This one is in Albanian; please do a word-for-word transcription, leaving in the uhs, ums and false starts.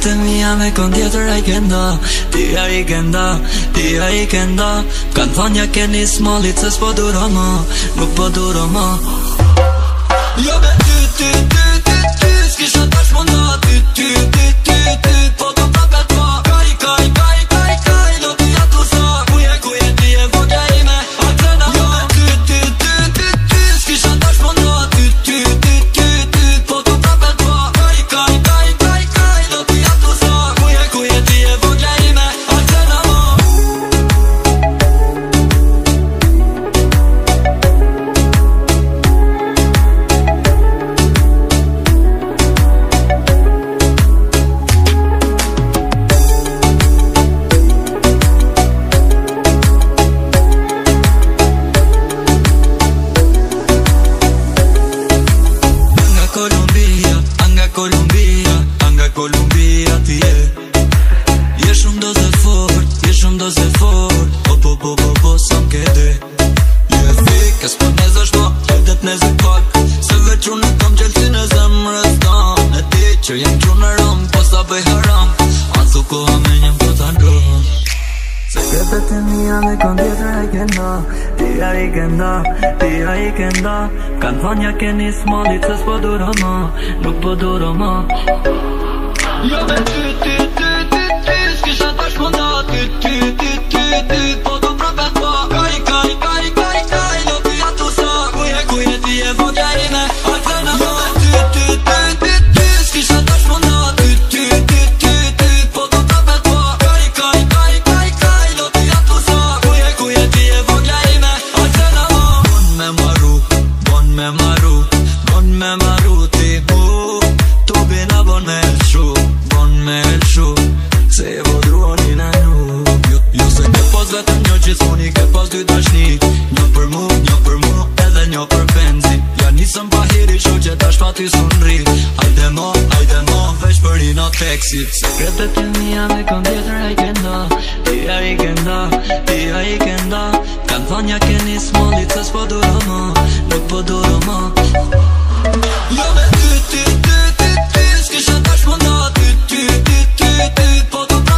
Sekretet e mija me kon tjetër a i kenda, ti a i kenda, ti a i kenda. Kanë thonë ja keni smallit se s'po duro ma, nuk po duro ma. Jo me ty, ty, ty, ty, ty, s'kisha tash munda, ty, ty, ty, ty, ty, po të prapet ma. Kaj, kaj, kaj, kaj, kaj, do t'ja tu sa, kuje, kuje, ti e vogja ime, akrena ma. Jo me ty, ty, ty, ty, ty, s'kisha tash munda, ty, ty, ty, ty, ty, po të prapet ma. Kaj, kaj, kaj, kaj, kaj, do t'ja tu sa, kuje, kuje, ti e vogja ime, akrena ma. Kolumbia, anga Kolumbia ti je. Je shumë doze fort, je shumë doze fort. Po po po po po sa m'kede. Je fik, e s'po nezesh ma, jedet nezek pak. Se veç unë kam qelsin e zemrës tam. E ti që jem qunë ram, po sa bëj haram. Azu ko me njem po ta ndron. Sekretet e mija me kon tjetër a i kenda, ti a i kenda, ti a i kenda. Kanë thonë ja keni smallit se s'po duro ma, nuk po duro ma. Jo me ty, ty, ty, ty, ty, s'kisha tash munda, ty, ty, ty, ty, ty, po të prapet ma. Kaj, kaj, kaj, kaj, kaj, do t'ja tu sa, kuje, kuje, ti e vogja ime, akrena ma. Jo me ty, ty, ty, ty, ty, s'kisha tash munda, ty, ty, ty, ty, ty, po të prapet ma. Kaj, kaj, kaj, kaj, kaj, do t'ja tu sa, kuje, kuje, ti e vogja ime, akrena ma. Bon me maru, bon me maru, bon me maru ti bu. Tu bina bon me lëshu, bon me lëshu, se e vodruoni në nu. Jo, jo se ke pas vetëm një gjithmoni, ke pas dy dashni. Një për mu, një për mu, edhe një për benzi. Ja nisëm pa hiri, shu që tash pa ty sunri. Ajde mo, ajde mo, veç për i në teksi. Sekretet e mija me kon tjetër a i kenda, ti a i kenda, ti a i kenda. Kanë thonë ja keni smallit se s'po duro ma, nuk po duro ma. Jo me ty, ty, ty, ty, ty, s'kisha tash munda, ty, ty, ty, ty, ty, po të